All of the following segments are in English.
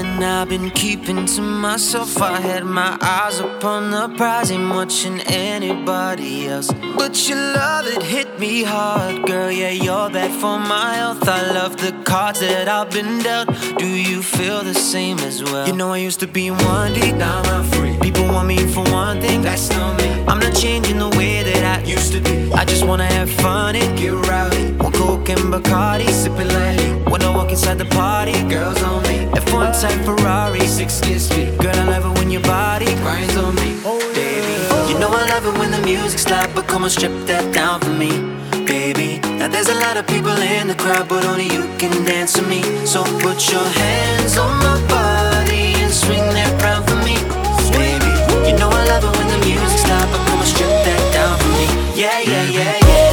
and I've been keeping to myself. I had my eyes upon the prize, ain't watching anybody else. But your love, it hit me hard, girl, yeah, you're bad for my health. I love the cards that I've been dealt. Do you feel the same as well? You know I used to be one deep, now I'm free. People want me for one thing, that's not me. I'm not changing the way that I used to be. I just wanna have fun and get rowdy. One Coke and Bacardi, sipping lightly. When I walk inside the party, girls on me. F1 type Ferrari, 6 gear speed. Girl, I love it when your body grinds on me, baby. You know I love it when the music's loud, but come on, strip that down for me, baby. Now there's a lot of people in the crowd, but only you can dance with me. So put your hands on my body and swing that round for me, baby. You know I love it when the music's loud, but come on, strip that down for me. Yeah, yeah, yeah, yeah.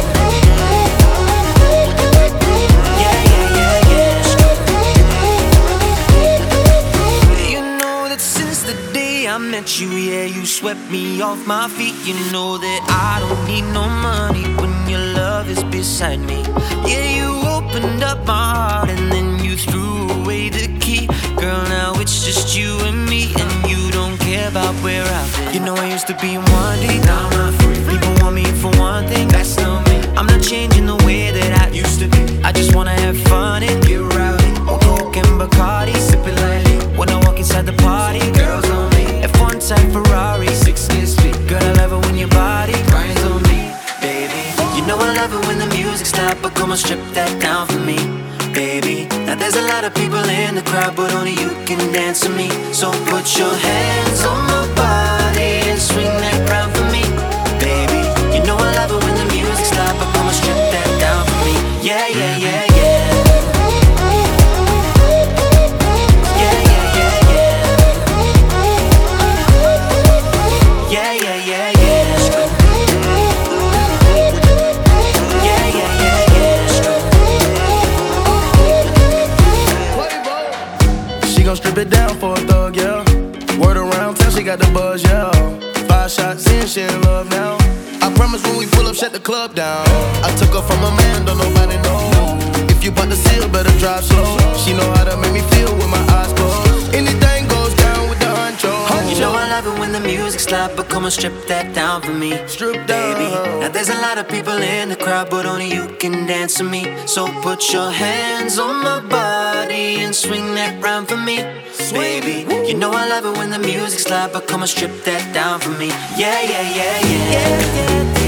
I met you, yeah, you swept me off my feet. You know that I don't need no money when your love is beside me. Yeah, you opened up my heart and then you threw away the key. Girl, now it's just you and me, and you don't care about where I've been. You know I used to be one deep, now I'm not free. People want me for one thing, that's not me. I'm not changing the way that I used to be. I just wanna have fun and get rowdy. One Coke and Bacardi, sipping lightly. When I walk inside the party, girls on me. F1 type Ferrari, 6 gear speed. Girl, I love it when your body grinds on me, baby. You know I love it when the music's loud, but come on, strip that down for me, baby. Now there's a lot of people in the crowd, but only you can dance with me. So put your hands on my body and swing that round for me, baby. You know I love it when the music's loud, but come on, strip that down for me. Yeah, yeah, yeah, yeah. Strip it down for a thug, yeah. Word around town, she got the buzz, yeah. 5 shots in, she in love now. I promise when we pull up, shut the club down. I took her from a man, don't nobody know. If you bought the seal, better drive slow. She know how to make me feel with my eyes closed. Anything goes down with the honcho. You know I love it when the music's loud, but come on, strip that down for me, strip down, baby. Now there's a lot of people in the crowd, but only you can dance with me. So put your hands on my body and swing that round for me, baby. You know I love it when the music's loud, but come on, strip that down for me. Yeah, yeah, yeah, yeah, yeah, yeah.